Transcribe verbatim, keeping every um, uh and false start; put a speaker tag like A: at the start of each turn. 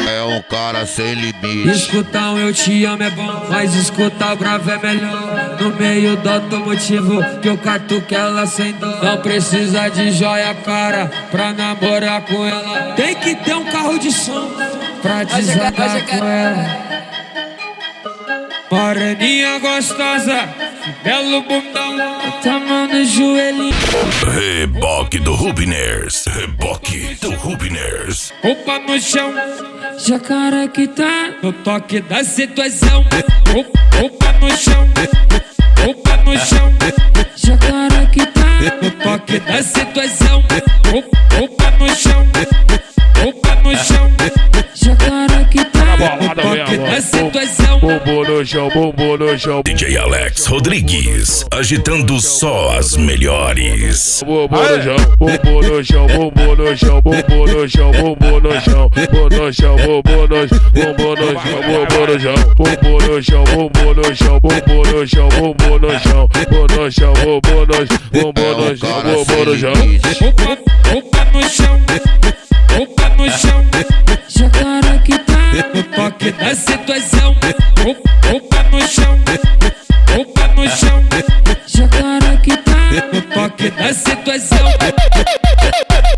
A: é um cara sem limite.
B: Escutar um eu te amo é bom, mas escutar o grave é melhor. No meio do automotivo que eu catuque ela sem dó. Não precisa de joia cara pra namorar com ela. Tem que ter um carro de som pra desabar com ela. Moreninha gostosa, belo bundão, tá mão no joelhinho.
C: Reboque do Rubiners, reboque do Rubiners.
B: Roupa no chão, jacaré que tá no toque da situação. Roupa no chão, roupa no chão, jacaré que tá no toque da situação. Roupa no chão, roupa no chão, jacaré que tá no toque da situação.
D: Bumbum no chão, bumbum no chão.
C: D J Alex Rodrigues, agitando só as melhores.
D: Bumbum no chão, bumbum no chão, bumbum no chão, bumbum no chão, bumbum no chão, bumbum no chão, bumbum no chão, bumbum no chão, bumbum no chão, bumbum no chão, bumbum no chão, bumbum no chão, bumbum no chão, bumbum no chão, bumbum no chão, bumbum no chão, bumbum no chão.
B: Roupa no chão, roupa no chão, jacaré que tá no toque da situação. Roupa no chão, roupa no chão, jacaré que tá no toque da situação.